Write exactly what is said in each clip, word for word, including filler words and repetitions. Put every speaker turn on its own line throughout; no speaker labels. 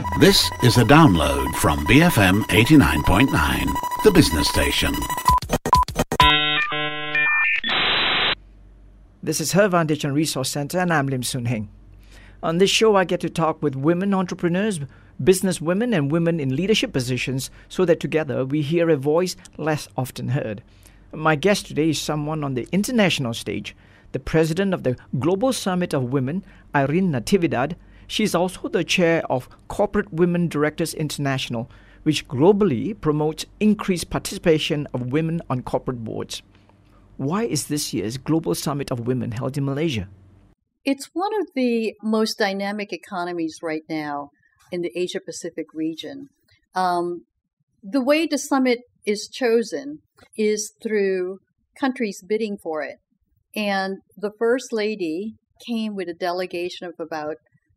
This is a download from B F M eighty-nine point nine, the business station.
This is Her Vantage and Resource Center, and I'm Lim Soon Heng. On this show, I get to talk with women entrepreneurs, business women, and women in leadership positions so that together we hear a voice less often heard. My guest today is someone on the international stage, the president of the Global Summit of Women, Irene Natividad. She's also the chair of Corporate Women Directors International, which globally promotes increased participation of women on corporate boards. Why is this year's Global Summit of Women held in Malaysia?
It's one of the most dynamic economies right now in the Asia-Pacific region. Um, the way the summit is chosen is through countries bidding for it. And the First Lady came with a delegation of about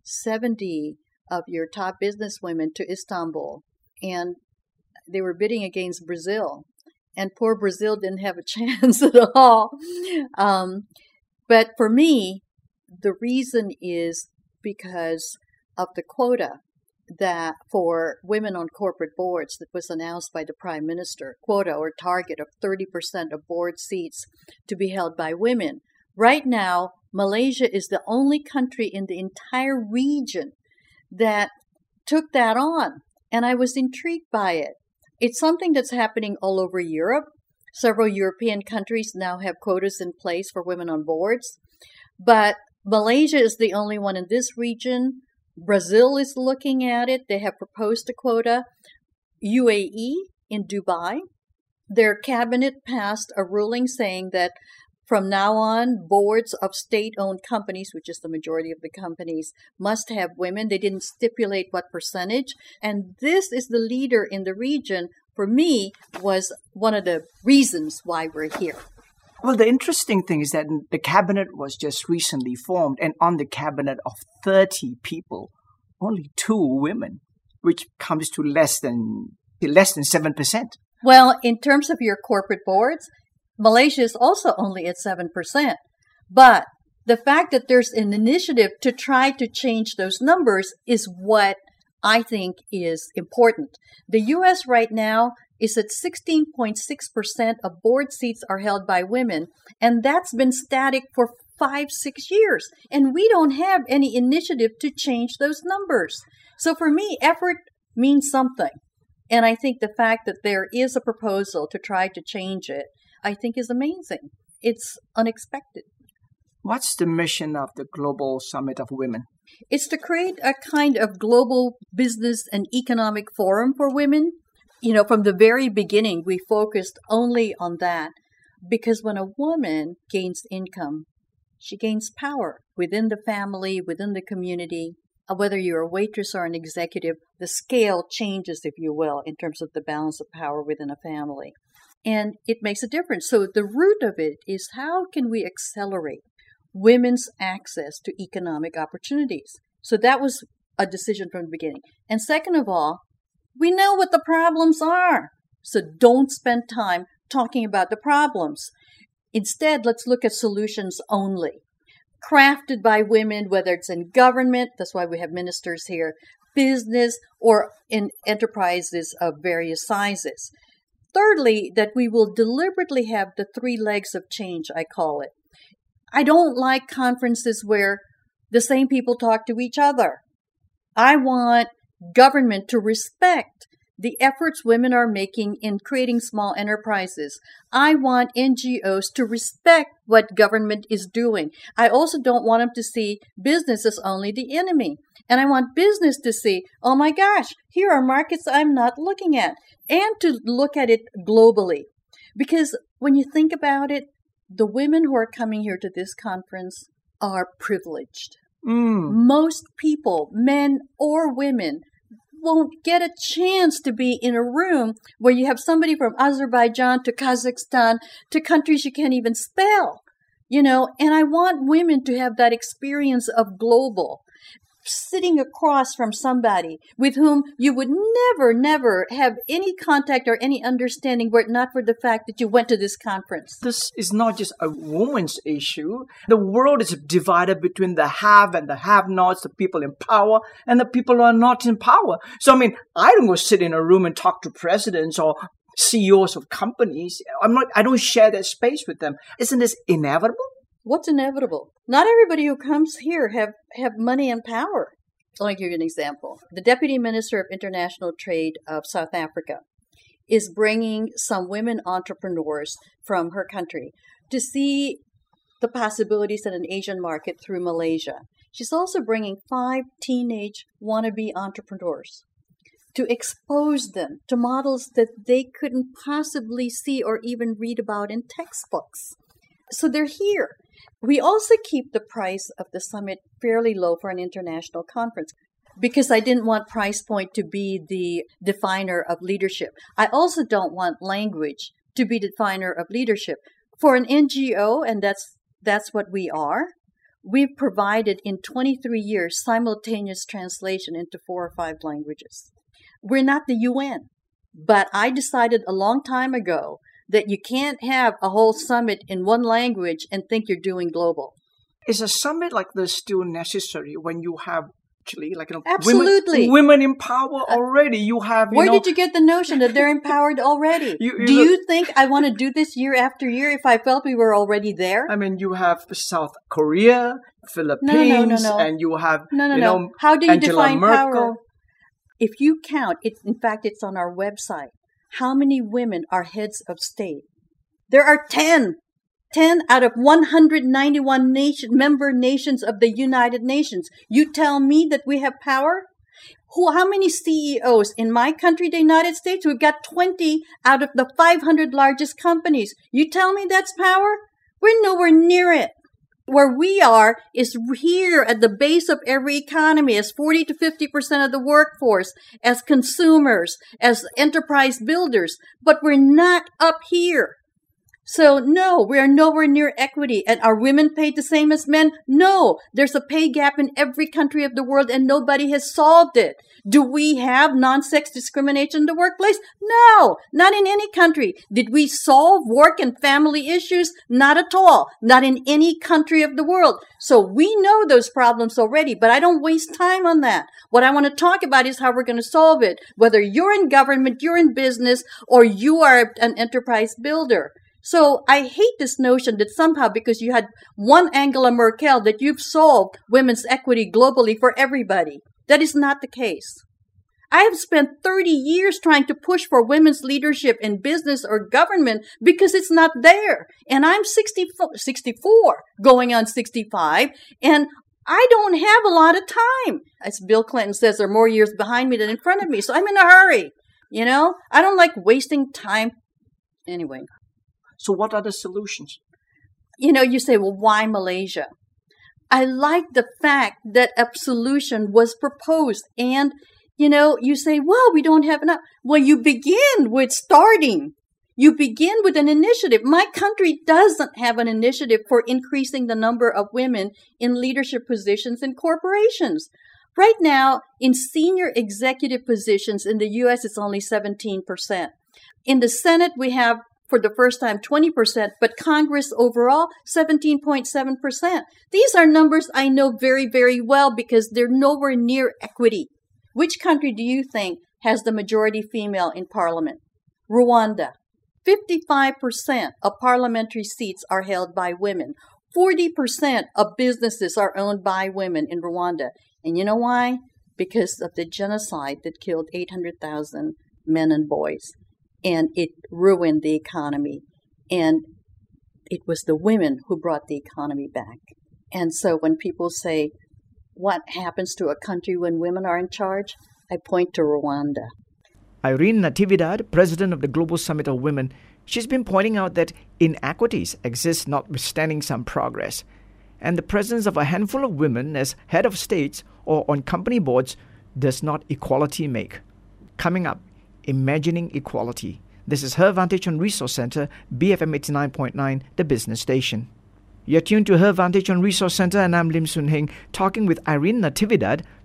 seventy of your top businesswomen to Istanbul. And they were bidding against Brazil. And poor Brazil didn't have a chance at all. Um, but for me, the reason is because of the quota that for women on corporate boards that was announced by the Prime Minister, quota or target of thirty percent of board seats to be held by women. Right now, Malaysia is the only country in the entire region that took that on, and I was intrigued by it. It's something that's happening all over Europe. Several European countries now have quotas in place for women on boards, but Malaysia is the only one in this region. Brazil is looking at it. They have proposed a quota. U A E in Dubai, their cabinet passed a ruling saying that from now on, boards of state-owned companies, which is the majority of the companies, must have women. They didn't stipulate what percentage. And this is the leader in the region, for me, was one of the reasons why we're here.
Well, the interesting thing is that the cabinet was just recently formed, and on the cabinet of thirty people, only two women, which comes to less than less than seven percent.
Well, in terms of your corporate boards, Malaysia is also only at seven percent. But the fact that there's an initiative to try to change those numbers is what I think is important. The U S right now is at sixteen point six percent of board seats are held by women, and that's been static for five, six years. And we don't have any initiative to change those numbers. So for me, effort means something. And I think the fact that there is a proposal to try to change it, I think is amazing. It's unexpected.
What's the mission of the Global Summit of Women?
It's to create a kind of global business and economic forum for women. You know, from the very beginning, we focused only on that because when a woman gains income, she gains power within the family, within the community. Whether you're a waitress or an executive, the scale changes, if you will, in terms of the balance of power within a family. And it makes a difference. So the root of it is how can we accelerate women's access to economic opportunities? So that was a decision from the beginning. And second of all, we know what the problems are. So don't spend time talking about the problems. Instead, let's look at solutions only. Crafted by women, whether it's in government, that's why we have ministers here, business, or in enterprises of various sizes. Thirdly, that we will deliberately have the three legs of change, I call it. I don't like conferences where the same people talk to each other. I want government to respect the efforts women are making in creating small enterprises. I want N G Os to respect what government is doing. I also don't want them to see business as only the enemy. And I want business to see, oh my gosh, here are markets I'm not looking at. And to look at it globally. Because when you think about it, the women who are coming here to this conference are privileged. Mm. Most people, men or women, won't get a chance to be in a room where you have somebody from Azerbaijan to Kazakhstan to countries you can't even spell, you know, and I want women to have that experience of global. sitting across from somebody with whom you would never, never have any contact or any understanding were it not for the fact that you went to this conference.
This is not just a woman's issue. The world is divided between the have and the have-nots, the people in power and the people who are not in power. So, I mean, I don't go sit in a room and talk to presidents or C E Os of companies. I'm not, I don't share that space with them. Isn't this inevitable?
What's inevitable? Not everybody who comes here have, have money and power. Let me give you an example. The Deputy Minister of International Trade of South Africa is bringing some women entrepreneurs from her country to see the possibilities in an Asian market through Malaysia. She's also bringing five teenage wannabe entrepreneurs to expose them to models that they couldn't possibly see or even read about in textbooks. So they're here. We also keep the price of the summit fairly low for an international conference because I didn't want price point to be the definer of leadership. I also don't want language to be the definer of leadership. For an N G O, and that's that's what we are, we've provided in twenty-three years simultaneous translation into four or five languages. We're not the U N, but I decided a long time ago that you can't have a whole summit in one language and think you're doing global.
Is a summit like this still necessary when you have actually like you know,
absolutely
women, women in power already? You have you
where
know,
did you get the notion that they're empowered already? you, you do look, you think I want to do this year after year if I felt we were already there?
I mean, you have South Korea, Philippines,
no, no, no, no.
and you have
no, no,
you
no.
know,
How do you
Angela
define
Merkel.
Power? If you count, it, in fact, it's on our website. How many women are heads of state? There are ten. ten out of one hundred ninety-one nation, member nations of the United Nations. You tell me that we have power? Who? How many C E Os? In my country, the United States, we've got twenty out of the five hundred largest companies. You tell me that's power? We're nowhere near it. Where we are is here at the base of every economy as forty to fifty percent of the workforce, as consumers, as enterprise builders, but we're not up here. So no, we are nowhere near equity. And are women paid the same as men? No, there's a pay gap in every country of the world and nobody has solved it. Do we have non-sex discrimination in the workplace? No, not in any country. Did we solve work and family issues? Not at all. Not in any country of the world. So we know those problems already, but I don't waste time on that. What I want to talk about is how we're going to solve it. Whether you're in government, you're in business, or you are an enterprise builder. So I hate this notion that somehow because you had one Angela Merkel that you've solved women's equity globally for everybody. That is not the case. I have spent thirty years trying to push for women's leadership in business or government because it's not there. And I'm sixty-four, sixty-four going on sixty-five, and I don't have a lot of time. As Bill Clinton says, there are more years behind me than in front of me. So I'm in a hurry. You know, I don't like wasting time. Anyway.
So what are the solutions?
You know, you say, well, why Malaysia? I like the fact that a solution was proposed. And, you know, you say, well, we don't have enough. Well, you begin with starting. You begin with an initiative. My country doesn't have an initiative for increasing the number of women in leadership positions in corporations. Right now, in senior executive positions in the U S, it's only seventeen percent. In the Senate, we have for the first time twenty percent, but Congress overall, seventeen point seven percent. These are numbers I know very, very well because they're nowhere near equity. Which country do you think has the majority female in parliament? Rwanda. fifty-five percent of parliamentary seats are held by women. forty percent of businesses are owned by women in Rwanda. And you know why? Because of the genocide that killed eight hundred thousand men and boys. And it ruined the economy. And it was the women who brought the economy back. And so when people say, what happens to a country when women are in charge? I point to Rwanda.
Irene Natividad, president of the Global Summit of Women, she's been pointing out that inequities exist notwithstanding some progress. And the presence of a handful of women as head of states or on company boards does not equality make. Coming up, Imagining Equality. This is Her Vantage on Resource Center, B F M eighty-nine point nine, the business station. You're tuned to Her Vantage on Resource Center, and I'm Lim Soon Heng, talking with Irene Natividad,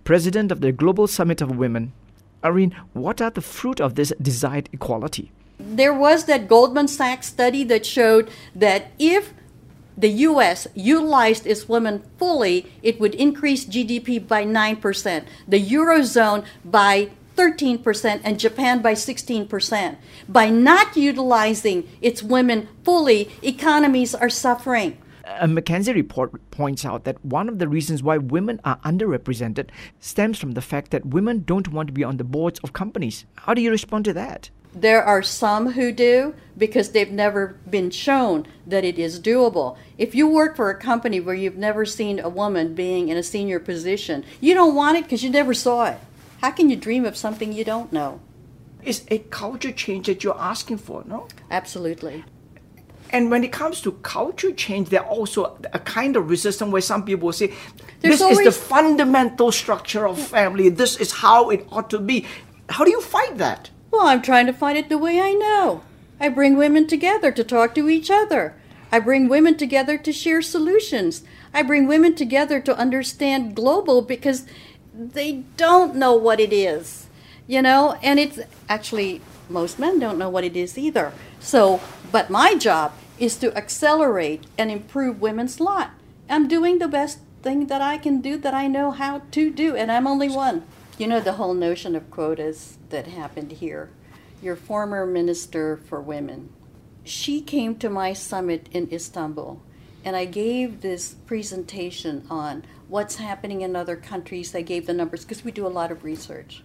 president of the Global Summit of Women. Irene, what are the fruit of this desired equality?
There was that Goldman Sachs study that showed that if the U S utilized its women fully, it would increase G D P by nine percent, the Eurozone by thirteen percent, and Japan by sixteen percent. By not utilizing its women fully, economies are suffering.
A McKinsey report points out that one of the reasons why women are underrepresented stems from the fact that women don't want to be on the boards of companies. How do you respond to that?
There are some who do because they've never been shown that it is doable. If you work for a company where you've never seen a woman being in a senior position, you don't want it because you never saw it. How can you dream of something you don't know?
It's a culture change that you're asking for, no?
Absolutely.
And when it comes to culture change, there's also a kind of resistance where some people say,
There's
this
always...
is the fundamental structure of family. This is how it ought to be. How do you fight that?
Well, I'm trying to fight it the way I know. I bring women together to talk to each other. I bring women together to share solutions. I bring women together to understand global because they don't know what it is, you know, and it's actually most men don't know what it is either. So, but my job is to accelerate and improve women's lot. I'm doing the best thing that I can do that I know how to do, and I'm only one. You know, the whole notion of quotas that happened here. Your former minister for women, she came to my summit in Istanbul, and I gave this presentation on what's happening in other countries. I gave the numbers because we do a lot of research.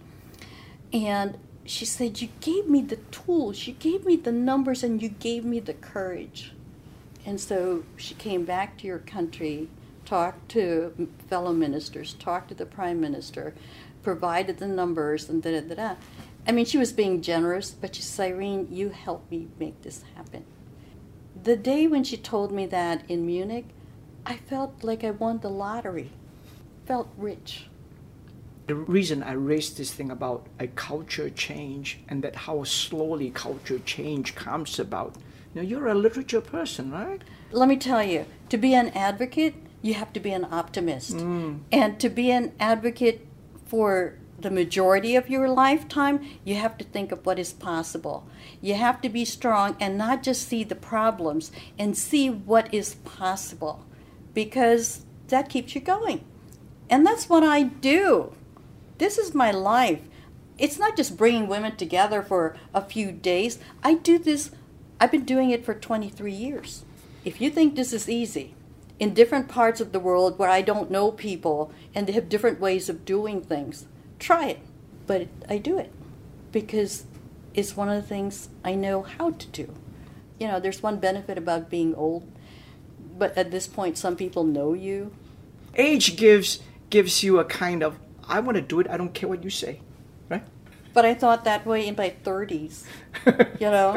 And she said, you gave me the tools, you gave me the numbers, and you gave me the courage. And so she came back to your country, talked to fellow ministers, talked to the prime minister, provided the numbers, and da da da da. I mean, she was being generous, but she said, Irene, you helped me make this happen. The day when she told me that in Munich, I felt like I won the lottery. Felt rich.
The reason I raised this thing about a culture change and that how slowly culture change comes about. Now, you're a literature person, right?
Let me tell you, to be an advocate, you have to be an optimist.
Mm.
And to be an advocate for the majority of your lifetime, you have to think of what is possible. You have to be strong and not just see the problems and see what is possible, because that keeps you going. And that's what I do. This is my life. It's not just bringing women together for a few days. I do this, I've been doing it for twenty-three years. If you think this is easy, in different parts of the world where I don't know people and they have different ways of doing things, try it. But I do it because it's one of the things I know how to do. You know, there's one benefit about being old, but at this point, some people know you.
Age gives gives you a kind of, I want to do it, I don't care what you say, right?
But I thought that way in my thirties, you know?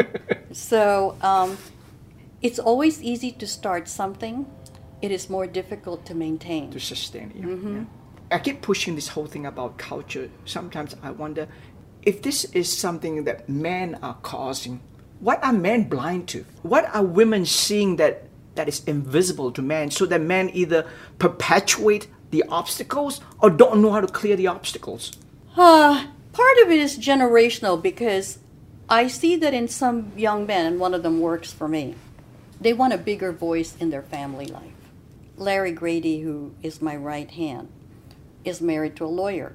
So um, it's always easy to start something. It is more difficult to maintain.
To sustain it, yeah.
Mm-hmm.
Yeah. I keep pushing this whole thing about culture. Sometimes I wonder if this is something that men are causing. What are men blind to? What are women seeing that, that is invisible to men, so that men either perpetuate the obstacles or don't know how to clear the obstacles?
Uh, part of it is generational, because I see that in some young men, and one of them works for me, they want a bigger voice in their family life. Larry Grady, who is my right hand, is married to a lawyer,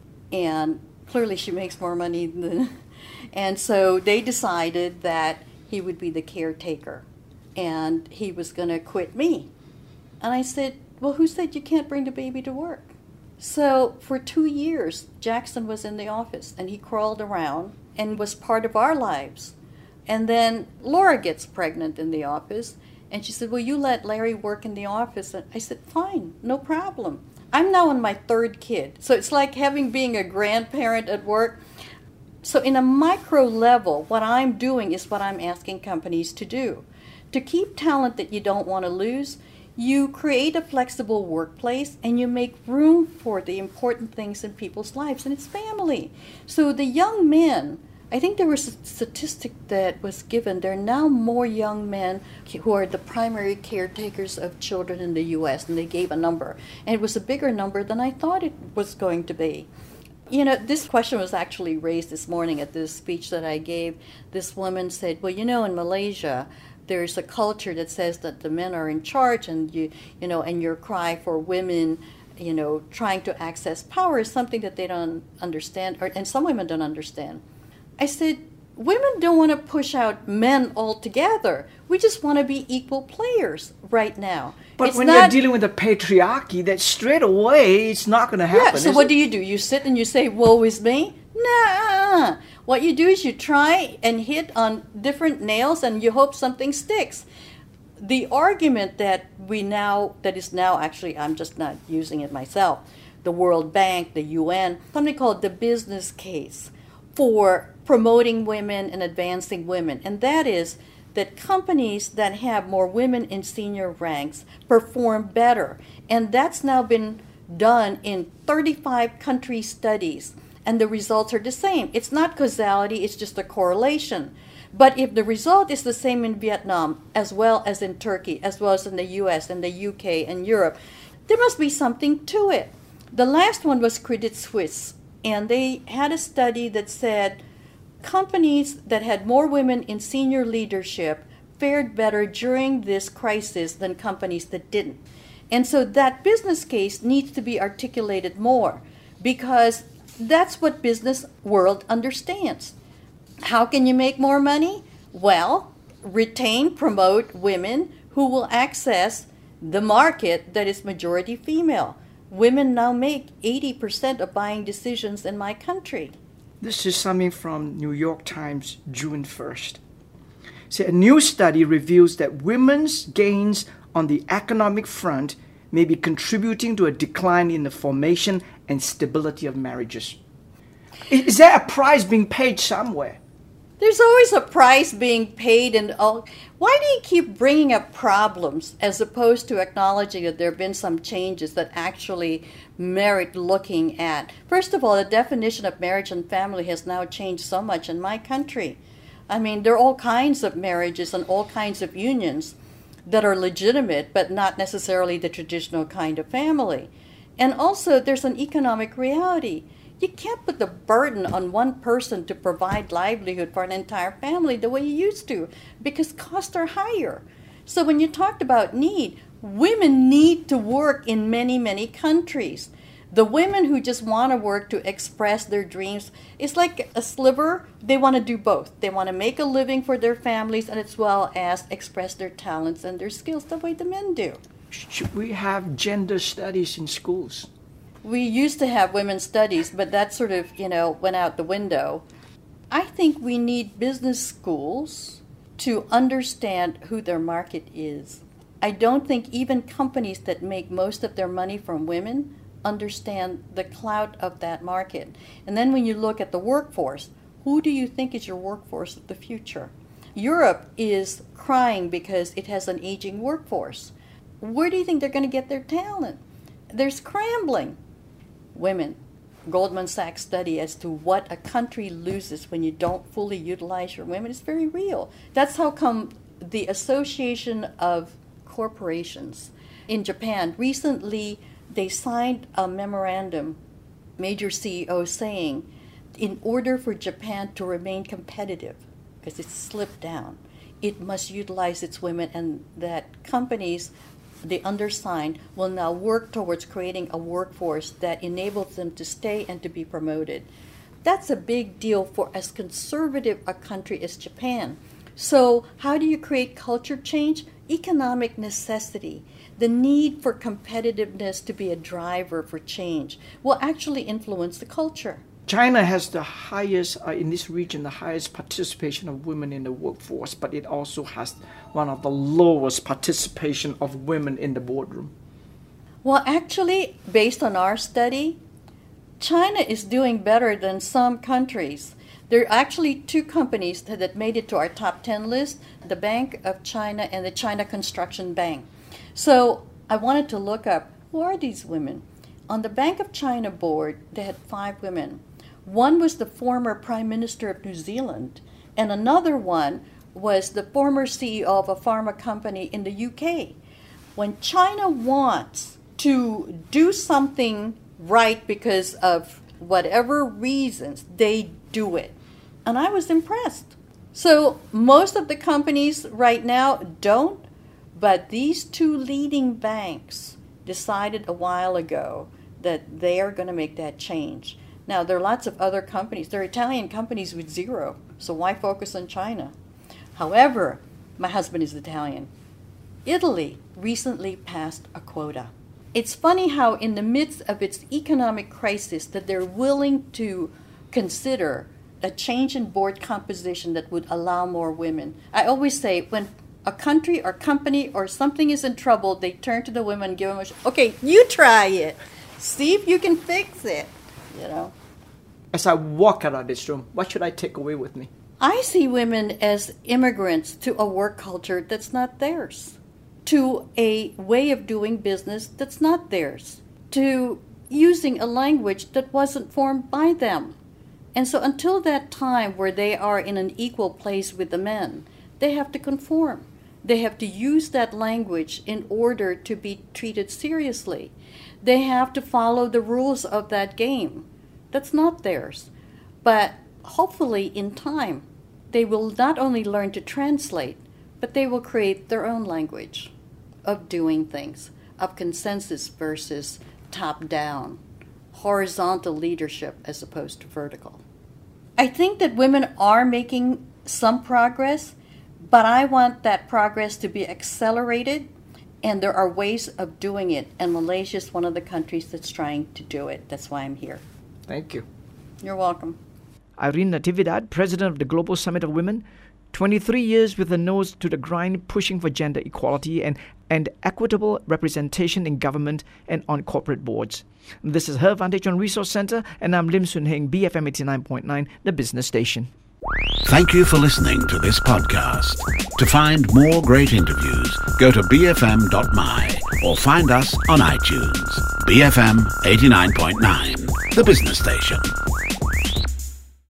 and clearly she makes more money than... And so they decided that he would be the caretaker, and he was going to quit me. And I said, well, who said you can't bring the baby to work? So for two years, Jackson was in the office, and he crawled around and was part of our lives. And then Laura gets pregnant in the office, and she said, well, you let Larry work in the office. And I said, fine, no problem. I'm now on my third kid. So it's like having being a grandparent at work. So in a micro level, what I'm doing is what I'm asking companies to do. To keep talent that you don't want to lose, you create a flexible workplace and you make room for the important things in people's lives, and it's family. So the young men I think there was a statistic that was given. There are now more young men who are the primary caretakers of children in the U S, and they gave a number. And it was a bigger number than I thought it was going to be. You know, this question was actually raised this morning at this speech that I gave. This woman said, well, you know, in Malaysia, there's a culture that says that the men are in charge, and you, you know, and your cry for women, you know, trying to access power is something that they don't understand, or, and some women don't understand. I said, women don't want to push out men altogether. We just want to be equal players right now.
But
it's
when
not,
you're dealing with the patriarchy, that straight away it's not going to happen.
Yeah, so what it? do you do? You sit and you say, woe is me? Nah. What you do is you try and hit on different nails and you hope something sticks. The argument that we now, that is now actually, I'm just not using it myself, the World Bank, the U N, something called the business case for promoting women and advancing women. And that is that companies that have more women in senior ranks perform better. And that's now been done in thirty-five country studies. And the results are the same. It's not causality, it's just a correlation. But if the result is the same in Vietnam, as well as in Turkey, as well as in the U S and the U K and Europe, there must be something to it. The last one was Credit Suisse, and they had a study that said companies that had more women in senior leadership fared better during this crisis than companies that didn't. And so that business case needs to be articulated more, because that's what business world understands. How can you make more money? Well, retain, promote women who will access the market that is majority female. Women now make eighty percent of buying decisions in my country.
This is something from New York Times, June first. So a new study reveals that women's gains on the economic front may be contributing to a decline in the formation and stability of marriages. Is there a price being paid somewhere?
There's always a price being paid, and all. Why do you keep bringing up problems as opposed to acknowledging that there have been some changes that actually merit looking at? First of all, the definition of marriage and family has now changed so much in my country. I mean, there are all kinds of marriages and all kinds of unions that are legitimate, but not necessarily the traditional kind of family. And also, there's an economic reality. You can't put the burden on one person to provide livelihood for an entire family the way you used to, because costs are higher. So when you talked about need, women need to work in many, many countries. The women who just want to work to express their dreams, it's like a sliver. They want to do both. They want to make a living for their families and as well as express their talents and their skills the way the men do.
Should we have gender studies in schools?
We used to have women's studies, but that sort of, you know, went out the window. I think we need business schools to understand who their market is. I don't think even companies that make most of their money from women understand the clout of that market. And then when you look at the workforce, who do you think is your workforce of the future? Europe is crying because it has an aging workforce. Where do you think they're going to get their talent? They're scrambling. Women. Goldman Sachs study as to what a country loses when you don't fully utilize your women is very real. That's how come the Association of Corporations in Japan recently, they signed a memorandum, major C E Os saying, in order for Japan to remain competitive, because it's slipped down, it must utilize its women, and that companies, the undersigned, will now work towards creating a workforce that enables them to stay and to be promoted. That's a big deal for as conservative a country as Japan. So how do you create culture change? Economic necessity. The need for competitiveness to be a driver for change will actually influence the culture.
China has the highest, uh, in this region, the highest participation of women in the workforce, but it also has one of the lowest participation of women in the boardroom.
Well, actually, based on our study, China is doing better than some countries. There are actually two companies that, that made it to our top ten list, the Bank of China and the China Construction Bank. So I wanted to look up, who are these women? On the Bank of China board, they had five women. One was the former Prime Minister of New Zealand, and another one was the former C E O of a pharma company in the U K. When China wants to do something right because of whatever reasons, they do it. And I was impressed. So most of the companies right now don't, but these two leading banks decided a while ago that they are going to make that change. Now, there are lots of other companies. There are Italian companies with zero, so why focus on China? However, my husband is Italian. Italy recently passed a quota. It's funny how in the midst of its economic crisis that they're willing to consider a change in board composition that would allow more women. I always say when a country or company or something is in trouble, they turn to the women and give them a, sh- okay, you try it. See if you can fix it, you know.
As I walk out of this room, what should I take away with me?
I see women as immigrants to a work culture that's not theirs, to a way of doing business that's not theirs, to using a language that wasn't formed by them. And so until that time where they are in an equal place with the men, they have to conform. They have to use that language in order to be treated seriously. They have to follow the rules of that game. That's not theirs. But hopefully in time, they will not only learn to translate, but they will create their own language of doing things, of consensus versus top-down, horizontal leadership as opposed to vertical. I think that women are making some progress, but I want that progress to be accelerated, and there are ways of doing it, and Malaysia is one of the countries that's trying to do it. That's why I'm here.
Thank you.
You're welcome.
Irene Natividad, President of the Global Summit of Women, twenty-three years with a nose to the grind, pushing for gender equality and, and equitable representation in government and on corporate boards. This is Her Vantage on Resource Center, and I'm Lim Soon Heng, B F M eighty-nine point nine, the business station.
Thank you for listening to this podcast. To find more great interviews, go to b f m dot m y or find us on iTunes. B F M eighty-nine point nine, the business station.